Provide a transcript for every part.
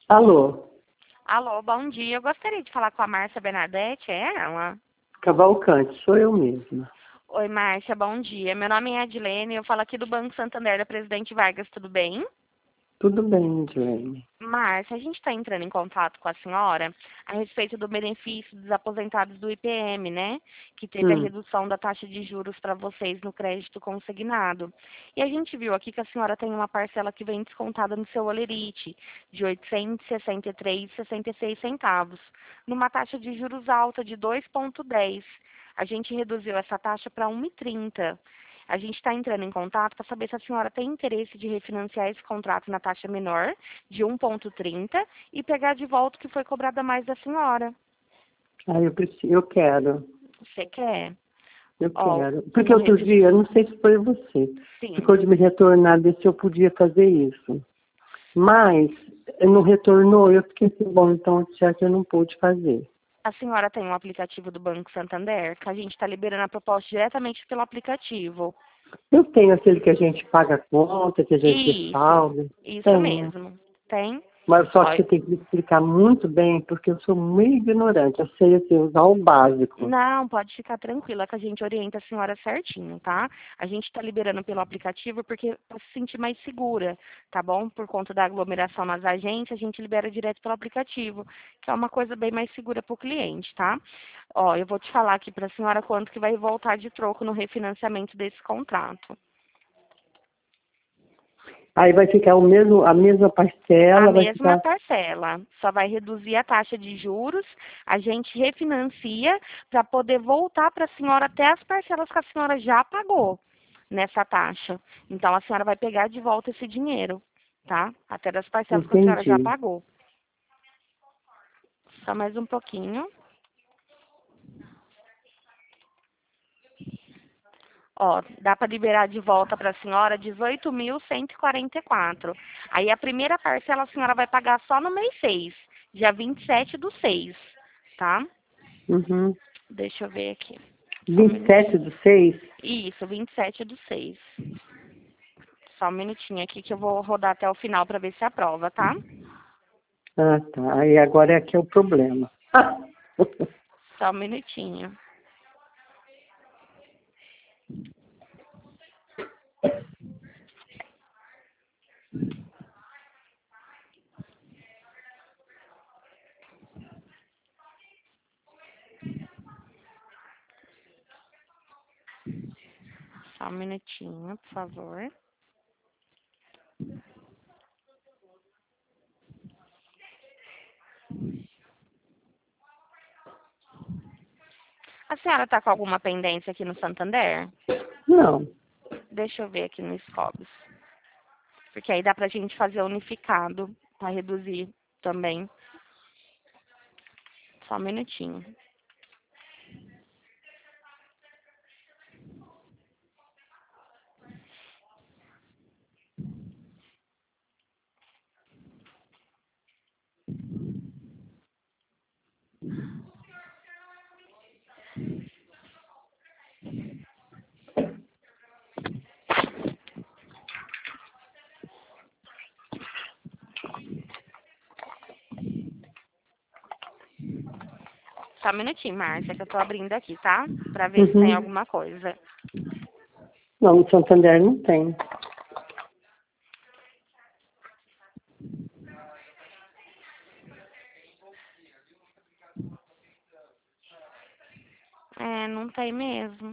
Alô, Alô, bom dia. Eu gostaria de falar com a Márcia Bernadette, é ela? Cavalcante, sou eu mesma. Oi, Márcia, bom dia. Meu nome é Edilene, eu falo aqui do Banco Santander da Presidente Vargas, tudo bem? Tudo bem, Edilene? Márcia, a gente está entrando em contato com a senhora a respeito do benefício dos aposentados do IPM, né? Que teve a redução da taxa de juros para vocês no crédito consignado. E a gente viu aqui que a senhora tem uma parcela que vem descontada no seu Olerite, de R$ 863,66, numa taxa de juros alta de 2,10. A gente reduziu essa taxa para 1,30. A gente está entrando em contato para saber se a senhora tem interesse de refinanciar esse contrato na taxa menor, de 1,30, e pegar de volta o que foi cobrado a mais da senhora. Eu quero. Você quer? Eu Ó, quero. Porque outro dia, não sei se foi você, sim. ficou de me retornar ver se eu podia fazer isso. Mas não retornou, eu fiquei assim, bom, então já que eu não pude fazer. A senhora tem um aplicativo do Banco Santander, que a gente está liberando a proposta diretamente pelo aplicativo. Eu tenho aquele que a gente paga a conta, que a gente Isso, salva. isso Tenho. mesmo. Tem? Mas só Ó, que você tem que me explicar muito bem, porque eu sou muito ignorante. Eu sei assim, usar o básico. não, pode ficar tranquila que a gente orienta a senhora certinho, tá? A gente está liberando pelo aplicativo porque para se sentir mais segura, tá bom? Por conta da aglomeração nas agências, a gente libera direto pelo aplicativo, que é uma coisa bem mais segura para o cliente, tá? Ó, eu vou te falar aqui para a senhora quanto que vai voltar de troco no refinanciamento desse contrato. Aí vai ficar a mesma A parcela, vai mesma ficar. parcela, só vai reduzir a taxa de juros, a gente refinancia para poder voltar para a senhora até as parcelas que a senhora já pagou nessa taxa. Então a senhora vai pegar de volta esse dinheiro, tá? Até das parcelas que a senhora já Entendi. pagou. Só mais um pouquinho. Ó, dá para liberar de volta para a senhora 18.144. Aí a primeira parcela a senhora vai pagar só no mês 6, dia 27/6, tá? Uhum. Deixa eu ver aqui. Só um 27 minutinho. do 6? Isso, 27/6. Só um minutinho aqui que eu vou rodar até o final para ver se aprova, tá? Ah, tá. Aí agora é que é o problema. Só um minutinho. Só um minutinho, por favor. A senhora tá com alguma pendência aqui no Santander? Não. Deixa eu ver aqui no Scobis. Porque aí dá pra gente fazer unificado para reduzir também. Só um minutinho. Só um minutinho, Márcia, que eu tô abrindo aqui, tá? Pra ver se tem Uhum. alguma coisa. Não, no Santander não tem. É, não tem mesmo.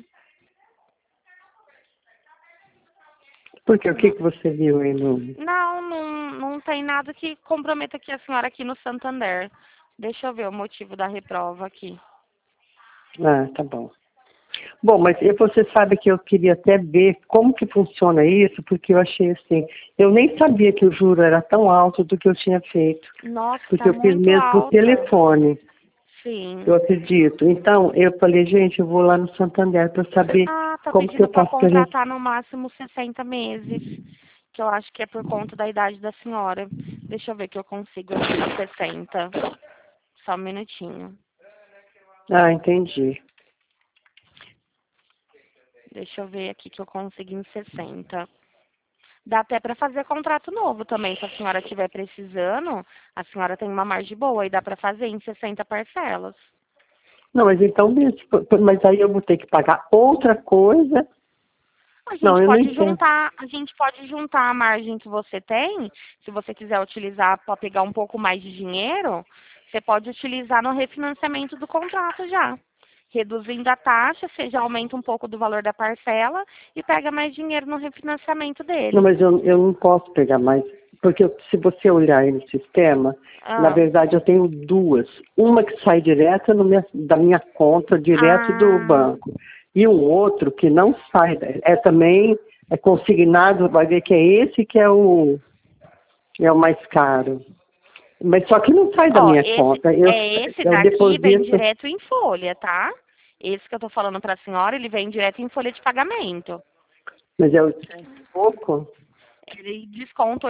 Porque o que que você viu aí no... Não tem nada que comprometa aqui a senhora aqui no Santander. Deixa eu ver o motivo da reprova aqui. Ah, tá bom. Bom, mas você sabe que eu queria até ver como que funciona isso, porque eu achei assim, eu nem sabia que o juro era tão alto do que eu tinha feito, Nossa, porque tá eu fiz muito mesmo por alta. telefone, Sim. eu acredito. Então, eu falei, gente, eu vou lá no Santander para saber Ah, tá como que eu pedindo para faço para... contratar no máximo 60 meses. Que eu acho que é por conta da idade da senhora. Deixa eu ver que eu consigo aqui no 60. Só um minutinho. Ah, entendi. Deixa eu ver aqui que eu consigo em 60. Dá até para fazer contrato novo também, se a senhora estiver precisando, a senhora tem uma margem boa e dá para fazer em 60 parcelas. Não, mas então, mas aí eu vou ter que pagar outra coisa. Não, eu não entendo. A gente pode juntar a margem que você tem, se você quiser utilizar para pegar um pouco mais de dinheiro, você pode utilizar no refinanciamento do contrato já. Reduzindo a taxa, você já aumenta um pouco do valor da parcela e pega mais dinheiro no refinanciamento Não, dele. mas eu não posso pegar mais, porque se você olhar aí no sistema, na Ah, verdade eu tenho duas. Uma que sai direto da minha conta, direto do ah, banco. E um outro que não sai, também é consignado, vai ver que é esse que é o mais caro. Mas só que não sai da ó, minha conta. esse Eu daqui vem deposito, direto em folha, tá? Esse que eu tô falando para a senhora, ele vem direto em folha de pagamento. mas é pouco. Ele desconta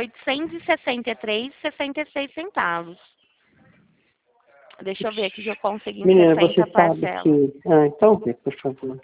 863,66 centavos. Deixa eu ver aqui se eu consigo em Menina, você 60 sabe parcelas. que... Ah, então vê, por favor.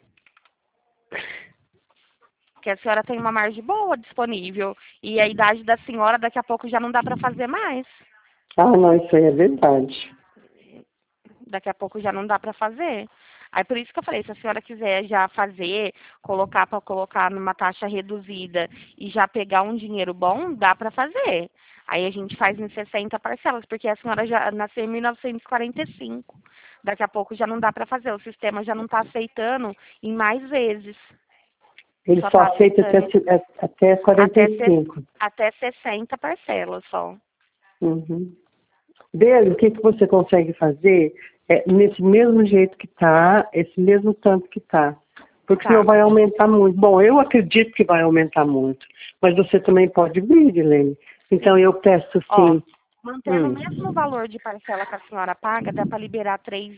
Porque a senhora tem uma margem boa disponível. E a idade da senhora daqui a pouco já não dá para fazer mais. Ah, não, isso aí é verdade. Daqui a pouco já não dá para fazer. Aí por isso que eu falei, se a senhora quiser já fazer, colocar para colocar numa taxa reduzida e já pegar um dinheiro bom, dá para fazer. Aí a gente faz em 60 parcelas, porque a senhora já nasceu em 1945. Daqui a pouco já não dá para fazer, o sistema já não está aceitando em mais vezes. Ele Só só está aceita aceitando até até, 45. até 60 parcelas só. Uhum. Dele, o que você consegue fazer é nesse mesmo jeito que está, esse mesmo tanto que está. Porque senão Tá. vai aumentar muito. Bom, eu acredito que vai aumentar muito. Mas você também pode vir, Helene. Então Sim. eu peço Ó, assim. mantendo o mesmo valor de parcela que a senhora paga, dá para liberar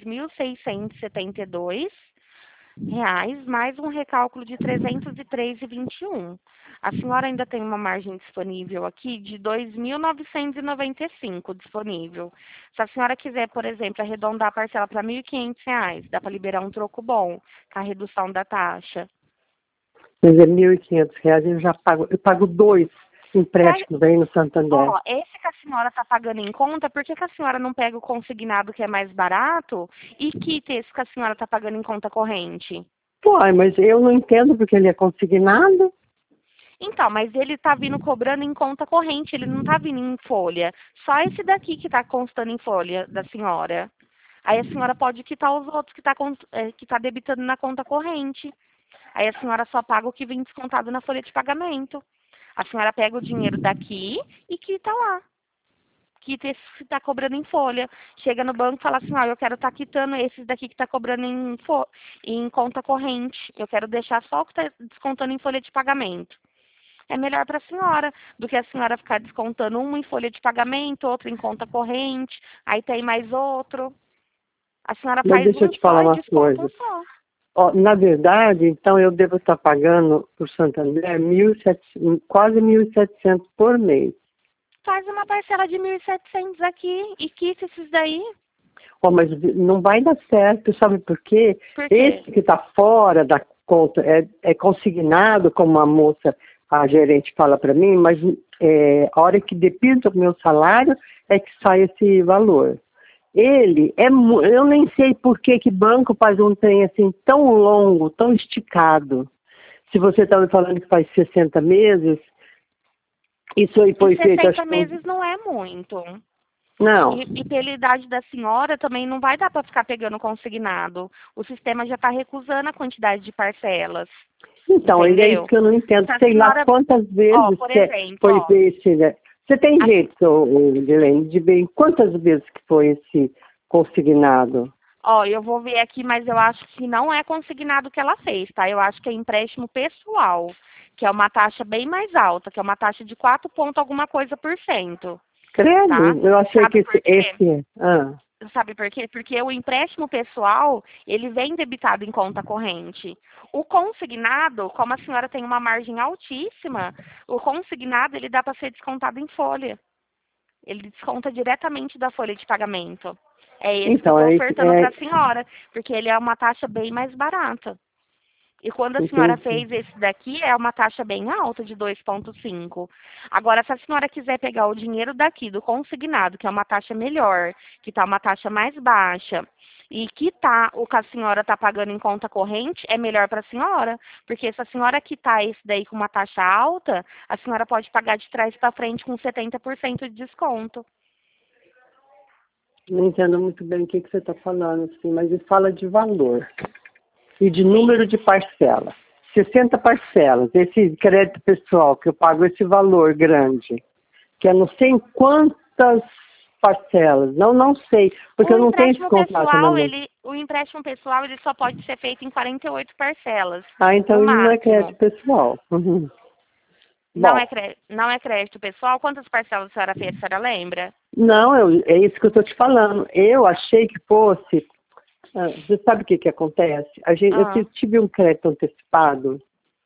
R$ 3.672, mais um recálculo de 303,21. A senhora ainda tem uma margem disponível aqui de 2.995 disponível. Se a senhora quiser, por exemplo, arredondar a parcela para R$ 1.500, dá para liberar um troco bom, com a redução da taxa. Mas é R$ 1.500, eu pago dois empréstimos aí no Santander. Ó, esse que a senhora está pagando em conta, por que a senhora não pega o consignado que é mais barato e quita esse que a senhora está pagando em conta corrente? Pô, mas eu não entendo porque ele é consignado. Então, mas ele está vindo cobrando em conta corrente, ele não está vindo em folha. Só esse daqui que está constando em folha da senhora. Aí a senhora pode quitar os outros que tá debitando na conta corrente. Aí a senhora só paga o que vem descontado na folha de pagamento. A senhora pega o dinheiro daqui e quita lá. Quita esse que está cobrando em folha. Chega no banco e fala assim, ó, eu quero estar quitando esses daqui que está cobrando em conta corrente. Eu quero deixar só o que está descontando em folha de pagamento. É melhor para a senhora do que a senhora ficar descontando um em folha de pagamento, outro em conta corrente, aí tem mais outro. A senhora Mas faz deixa eu um te só falar e uma desconta coisa. um só. Ó, na verdade, então eu devo estar pagando por Santander 1.700, quase 1.700 por mês. Faz uma parcela de 1.700 aqui e quita esses daí. Ó, mas não vai dar certo, sabe por quê? Por quê? Esse que está fora da conta é consignado, como a gerente fala para mim, mas a hora que depende do meu salário é que sai esse valor. Eu nem sei por que banco faz um trem assim tão longo, tão esticado. Se você está me falando que faz 60 meses, isso aí E foi feito, acho 60 que... meses não é muito. Não. E pela idade da senhora também não vai dar para ficar pegando consignado. O sistema já está recusando a quantidade de parcelas. Então, é isso Entendeu? que eu não entendo. Se a Sei lá senhora, quantas ó, vezes por que exemplo, foi ó, esse, né? Você tem a jeito, Helene, de ver em quantas vezes que foi esse consignado? Ó, eu vou ver aqui, mas eu acho que não é consignado que ela fez, tá? Eu acho que é empréstimo pessoal, que é uma taxa bem mais alta, que é uma taxa de 4 ponto alguma coisa por cento, tá? Credo, eu achei que Sabe por quê? esse... Ah, Sabe por quê? Porque o empréstimo pessoal, ele vem debitado em conta corrente. O consignado, como a senhora tem uma margem altíssima, o consignado, ele dá para ser descontado em folha. Ele desconta diretamente da folha de pagamento. É esse que eu então, estou ofertando para a senhora, porque ele é uma taxa bem mais barata. E quando a senhora Entendi. fez esse daqui, é uma taxa bem alta de 2,5. Agora, se a senhora quiser pegar o dinheiro daqui, do consignado, que é uma taxa melhor, que está uma taxa mais baixa, e que tá, o que a senhora está pagando em conta corrente, é melhor para a senhora. Porque se a senhora quitar esse daí com uma taxa alta, a senhora pode pagar de trás para frente com 70% de desconto. Não entendo muito bem o que você está falando, assim, mas ele fala de valor e de Sim. número de parcelas. 60 parcelas, esse crédito pessoal que eu pago esse valor grande, que é não sei em quantas parcelas, não sei, porque O eu não tenho esse empréstimo contato na pessoal, mão. ele só pode ser feito em 48 parcelas, Ah, então no ele não é crédito máximo. pessoal. Uhum. Não é, Bom, não é crédito pessoal? Quantas parcelas a senhora fez, a senhora lembra? não, é isso que eu estou te falando. Eu achei que fosse. Você sabe o que que acontece? Eu Ah, tive um crédito antecipado.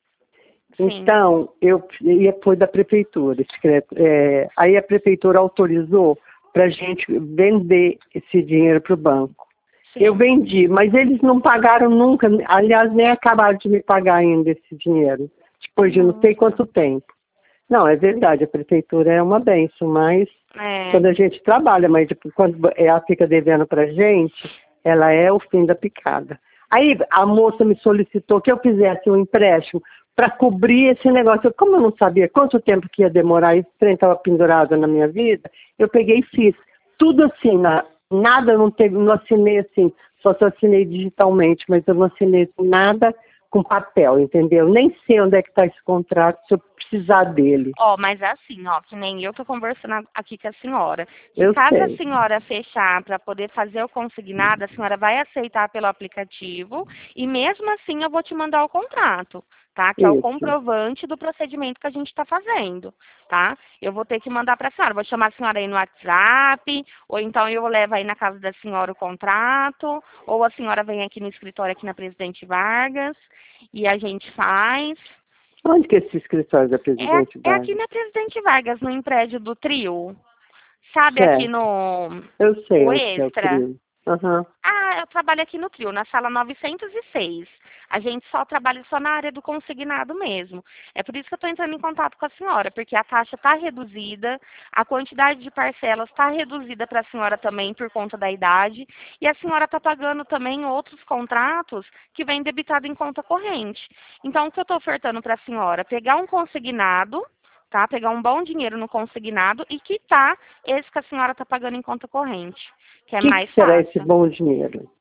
sim. Então, foi da prefeitura, esse crédito. Aí a prefeitura autorizou para a gente vender esse dinheiro para o banco. Eu Sim. vendi, mas eles não pagaram nunca, aliás, nem acabaram de me pagar ainda esse dinheiro, depois de não sei Nossa. quanto tempo. Não, é verdade, a prefeitura é uma bênção, mas É. quando a gente trabalha, mas depois, quando ela fica devendo para a gente, ela é o fim da picada. Aí a moça me solicitou que eu fizesse um empréstimo para cobrir esse negócio. Como eu não sabia quanto tempo que ia demorar, esse trem estava pendurado na minha vida, eu peguei e fiz. Tudo assim, nada não teve, não assinei assim, só se eu assinei digitalmente, mas eu não assinei nada com papel, entendeu? Nem sei onde é que está esse contrato, se eu precisar dele. Ó, mas é assim, ó, que nem eu tô conversando aqui com a senhora, que Eu caso a sei. senhora fechar para poder fazer o consignado, a senhora vai aceitar pelo aplicativo e mesmo assim eu vou te mandar o contrato, tá? Que é o Isso. comprovante do procedimento que a gente está fazendo, tá? Eu vou ter que mandar para a senhora, vou chamar a senhora aí no WhatsApp, ou então eu levo aí na casa da senhora o contrato, ou a senhora vem aqui no escritório aqui na Presidente Vargas e a gente faz. Onde que é esse escritório da Presidente É aqui Vargas? na Presidente Vargas, no prédio do Trio. Sabe aqui Certo. no Eu sei o onde que é o Extra? trio. Aham. Ah, eu trabalho aqui no Trio, na sala 906. A gente só trabalha só na área do consignado mesmo. É por isso que eu estou entrando em contato com a senhora, porque a taxa está reduzida, a quantidade de parcelas está reduzida para a senhora também por conta da idade, e a senhora está pagando também outros contratos que vem debitado em conta corrente. Então, o que eu estou ofertando para a senhora? Pegar um consignado, tá? Pegar um bom dinheiro no consignado e quitar esse que a senhora está pagando em conta corrente, que O é que mais que será esse fácil. bom dinheiro?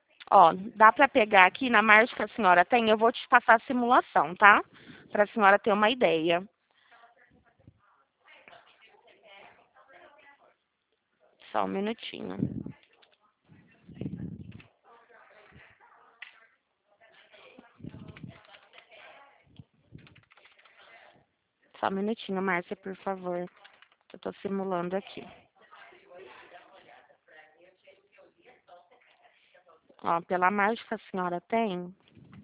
Ó, dá para pegar aqui na margem que a senhora tem, eu vou te passar a simulação, tá? Para a senhora ter uma ideia. Só um minutinho. Só um minutinho, Márcia, por favor. Eu tô simulando aqui. Ó, pela margem que a senhora tem,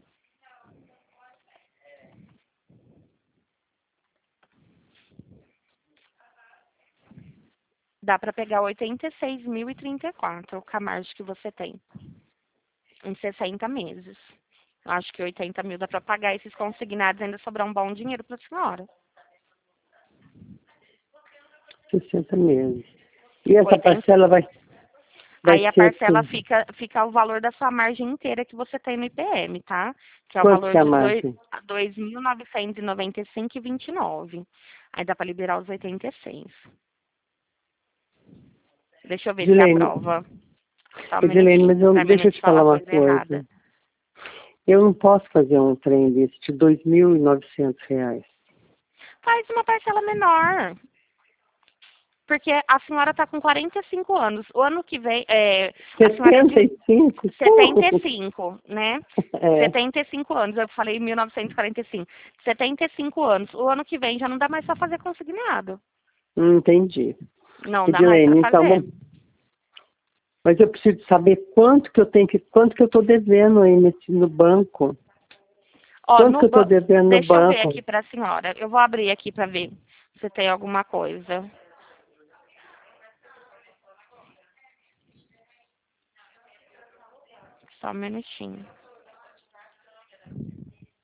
dá para pegar 86.034 com a margem que você tem, em 60 meses. Eu acho que 80 mil dá para pagar esses consignados e ainda sobrar um bom dinheiro para a senhora. 60 meses. E essa 80. parcela vai Aí a ser parcela assim. fica o valor da sua margem inteira que você tem no IPM, tá? Que é o Quanto valor que é a de margem? 2.995,29. Aí dá para liberar os 86. Deixa eu ver se é a Dilene, prova. Só um Dilene, minutinho, mas para mim deixa não eu te te falar falar uma coisa coisa. errada. Eu não posso fazer um trem desse de R$ 2.900. Faz uma parcela menor. Porque a senhora está com 45 anos. O ano que vem, a senhora é de 75? 75, né? É, 75 anos, eu falei 1945. 75 anos. O ano que vem já não dá mais para fazer consignado. entendi. Não dá mais para Edilene, então, fazer. mas eu preciso saber quanto que eu estou devendo aí no banco. Ó, Quanto que eu estou devendo no deixa eu ver banco? aqui para a senhora. Eu vou abrir aqui para ver se tem alguma coisa. Só um minutinho.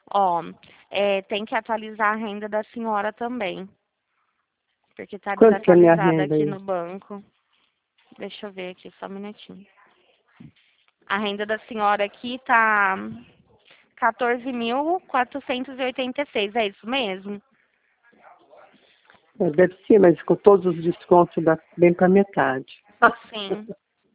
Ó, tem que atualizar a renda da senhora também. Porque está Quanto que é a minha desatualizada renda aqui aí? no banco. Deixa eu ver aqui, só um minutinho. A renda da senhora aqui tá 14.486, é isso mesmo? Deve ser, mas com todos os descontos dá bem para metade. Sim.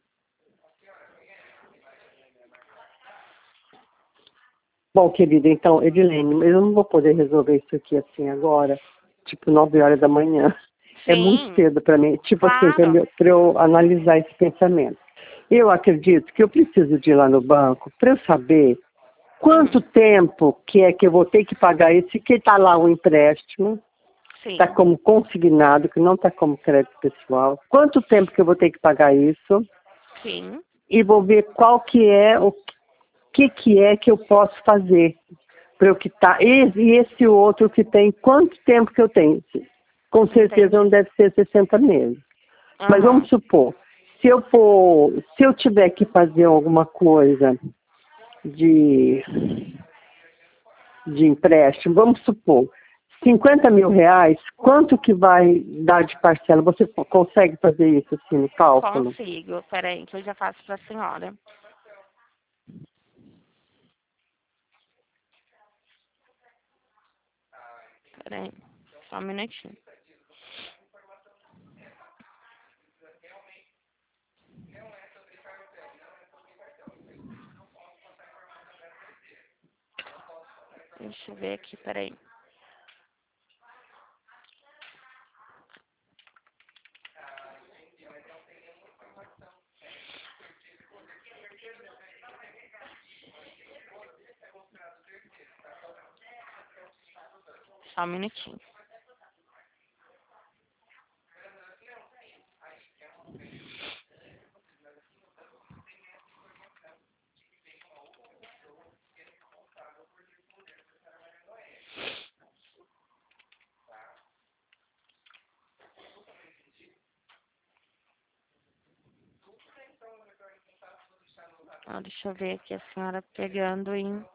Bom, querida, então, Edilene, eu não vou poder resolver isso aqui assim agora, tipo 9 horas da manhã. É muito Sim, cedo para mim, tipo assim, claro. para eu analisar esse pensamento. Eu acredito que eu preciso de ir lá no banco para eu saber quanto tempo que é que eu vou ter que pagar isso, que está lá o empréstimo, está Sim, como consignado, que não está como crédito pessoal. Quanto tempo que eu vou ter que pagar isso? sim. E vou ver qual que é o que é que eu posso fazer para eu quitar. E esse outro que tem, quanto tempo que eu tenho? Com certeza não Entendi. deve ser 60 meses. Mas Aham. vamos supor, se eu tiver que fazer alguma coisa de, de empréstimo, vamos supor, 50 mil reais, quanto que vai dar de parcela? Você consegue fazer isso assim no cálculo? Consigo. Peraí, que eu já faço para a senhora. Peraí, só um minutinho. Deixa eu ver aqui, peraí. Só um minutinho. Ó, deixa eu ver aqui a senhora pegando em.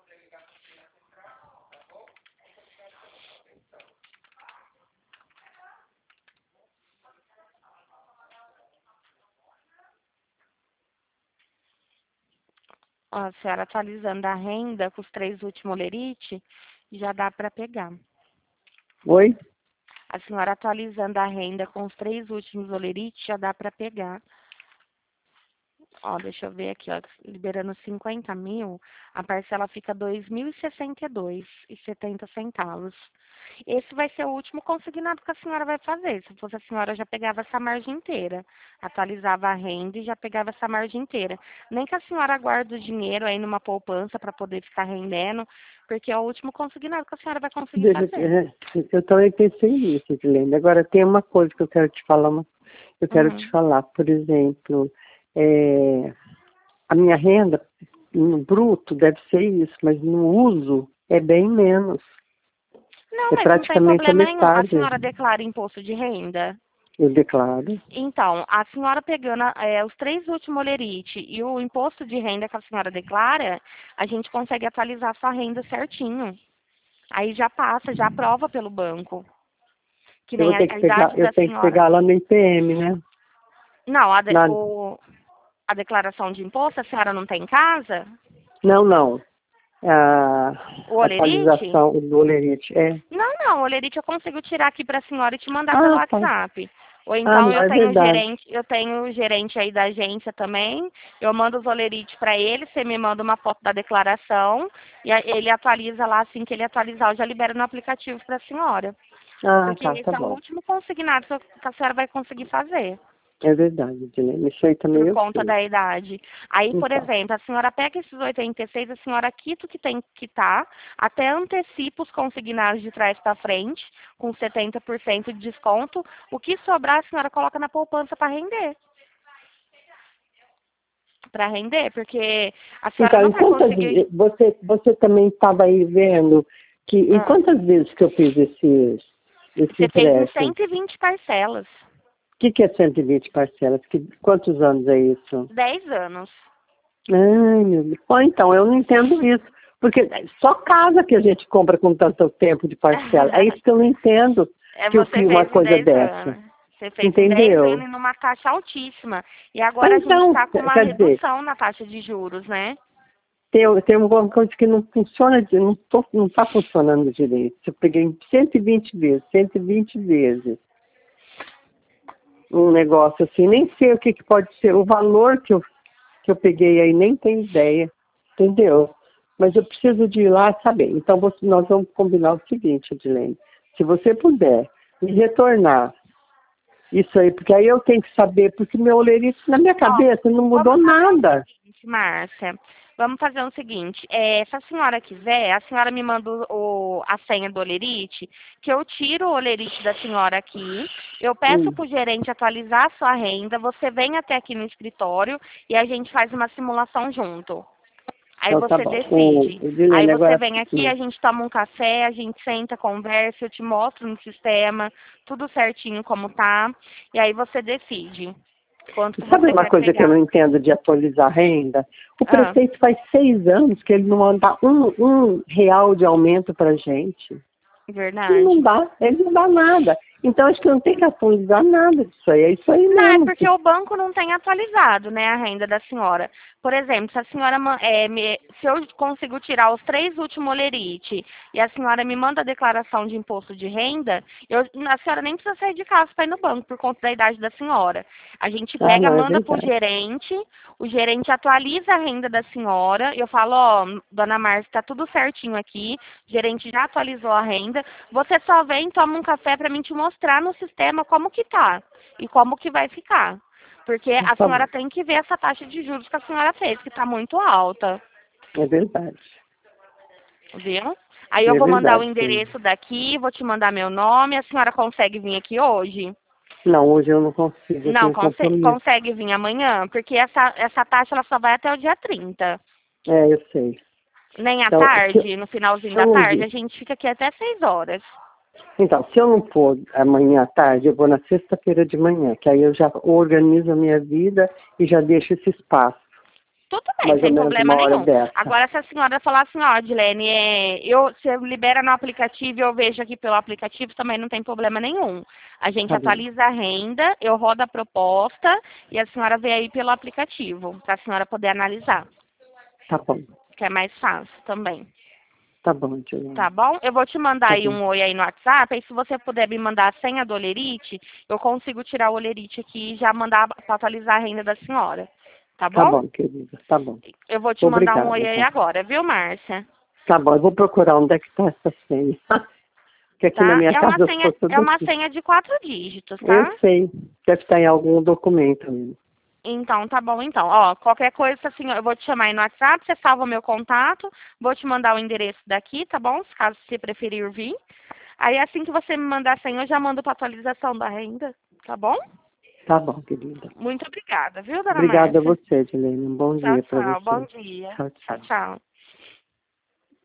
Ó, a senhora atualizando a renda com os 3 últimos lerite, já dá para pegar. Oi? A senhora atualizando a renda com os 3 últimos olerite, já dá para pegar. Ó, deixa eu ver aqui, ó, liberando 50 mil, a parcela fica 2.062,70 centavos. Esse vai ser o último consignado que a senhora vai fazer. Se fosse a senhora, já pegava essa margem inteira. Atualizava a renda e já pegava essa margem inteira. Nem que a senhora guarde o dinheiro aí numa poupança para poder ficar rendendo, porque é o último consignado que a senhora vai conseguir fazer. Eu também pensei nisso, Edilene. Agora tem uma coisa que eu quero te falar, Uhum. por exemplo, a minha renda no bruto deve ser isso, mas no uso é bem menos. Não, É mas não tem praticamente a problema nenhum. A metade. senhora declara imposto de renda? Eu declaro. Então, a senhora pegando os 3 últimos olerite e o imposto de renda que a senhora declara, a gente consegue atualizar a sua renda certinho. Aí já passa, já aprova pelo banco. Que Eu vou nem ter a que pegar, idade eu da tenho que senhora. pegar lá no IPM, né? Não, Na, a declaração de imposto a senhora não tem em casa? não. A O olerite? atualização do Olerite. É. Não, não, o olerite eu consigo tirar aqui para a senhora e te mandar pelo Ah, tá. WhatsApp. Ou Ah, então não, é verdade. eu tenho o gerente aí da agência também. Eu mando os olerites para ele, você me manda uma foto da declaração e ele atualiza lá, assim que ele atualizar, eu já libero no aplicativo para a senhora. Ah, Porque tá esse é o bom. último consignado que a senhora vai conseguir fazer É verdade, Edilene. Isso aí também por eu conta sei. da idade. Aí, por Então. exemplo, a senhora pega esses 86, a senhora quita o que tem que quitar, até antecipa os consignados de trás para frente, com 70% de desconto. O que sobrar, a senhora coloca na poupança para render. Para render, porque a senhora Então, não vai conseguir. você também estava aí vendo que em Ah, quantas vezes que eu fiz esse você fez em empréstimo? 120 parcelas, O que é 120 parcelas? Quantos anos é isso? 10 anos. Ai, meu Deus. Bom, então, eu não entendo isso. Porque só casa que a gente compra com tanto tempo de parcela. É isso que eu não entendo, que eu Você fiz uma fez em coisa 10 dessa. anos. Você fez em 10 Entendeu? anos numa taxa altíssima. E agora a gente Então, está com uma quer dizer, redução na taxa de juros, né? tem uma coisa que não funciona, não está funcionando direito. Eu peguei 120 vezes um negócio assim, nem sei o que pode ser, o valor que eu peguei aí, nem tenho ideia, entendeu? Mas eu preciso de ir lá saber. Então nós vamos combinar o seguinte, Edilene, se você puder me retornar isso aí, porque aí eu tenho que saber, porque meu olerite na minha cabeça não mudou Vamos fazer nada. o seguinte, Márcia. Vamos fazer o seguinte. Se a senhora quiser, a senhora me manda a senha do olerite, que eu tiro o olerite da senhora aqui. Eu peço para o gerente atualizar a sua renda. Você vem até aqui no escritório e a gente faz uma simulação junto. Aí Então tá você bom. decide. Aí Edilene, você agora vem aqui, a gente toma um café, a gente senta, conversa, eu te mostro no sistema, tudo certinho como tá. E aí você decide quanto que sabe você uma quer coisa que eu pegar. não entendo de atualizar a renda? O Ah, prefeito faz 6 anos que ele não manda um real de aumento pra gente. Ele não verdade. dá, ele não dá nada. Então acho que eu não tenho que atualizar nada disso aí. É isso aí Não, é mesmo. porque o banco não tem atualizado, né, a renda da senhora. Por exemplo, se a senhora, se eu consigo tirar os 3 últimos olerite e a senhora me manda a declaração de imposto de renda, a senhora nem precisa sair de casa para ir no banco por conta da idade da senhora. A gente Ah, pega, não, é manda para verdade. o gerente atualiza a renda da senhora, eu falo, ó, dona Márcia, tá tudo certinho aqui, o gerente já atualizou a renda, você só vem, toma um café para mim te mostrar no sistema como que tá e como que vai ficar. Porque a Tá bom. senhora tem que ver essa taxa de juros que a senhora fez, que está muito alta, É verdade. viu? Aí eu É vou mandar o verdade, sim. endereço daqui, vou te mandar meu nome, a senhora consegue vir aqui hoje? Não, hoje eu não consigo, eu Não, tenho compromisso. consegue vir amanhã, porque essa taxa ela só vai até o dia 30. É, eu sei. Nem à Então, tarde, no finalzinho se eu da não tarde, vir. a gente fica aqui até 6 horas. Então, se eu não for amanhã à tarde, eu vou na sexta-feira de manhã, que aí eu já organizo a minha vida e já deixo esse espaço, Tudo bem, mais ou sem menos problema uma hora nenhum. dessa. Agora, se a senhora falar assim, ó, Dilene, você libera no aplicativo e eu vejo aqui pelo aplicativo, também não tem problema nenhum. A gente Tá bom, atualiza a renda, eu rodo a proposta e a senhora vê aí pelo aplicativo, para a senhora poder analisar, tá bom, que é mais fácil também. tá bom, Juliana. Tá bom? Eu vou te mandar Tá aí bom. um oi aí no WhatsApp, aí se você puder me mandar a senha do olerite, eu consigo tirar o olerite aqui e já mandar para atualizar a renda da senhora. Tá Tá bom? bom, querida, tá bom. Eu vou te mandar um oi Obrigada, aí tá? agora, viu, Márcia? Tá bom, eu vou procurar onde é que tá essa senha. Que aqui na Tá? minha casa eu sou É tudo uma assim. senha de 4 dígitos, Eu tá? sei, deve estar em algum documento mesmo. Então, tá bom então. Ó, qualquer coisa, assim, eu vou te chamar aí no WhatsApp, você salva o meu contato, vou te mandar o endereço daqui, tá bom? Caso você preferir vir. Aí, assim que você me mandar a senha, eu já mando pra atualização da renda, tá bom? Tá bom, querida. Muito obrigada, viu, dona Obrigada a Márcia? você, Juliana. Um bom Tchau, dia para tchau. Bom você. dia. Tchau, Tchau, tchau. tchau.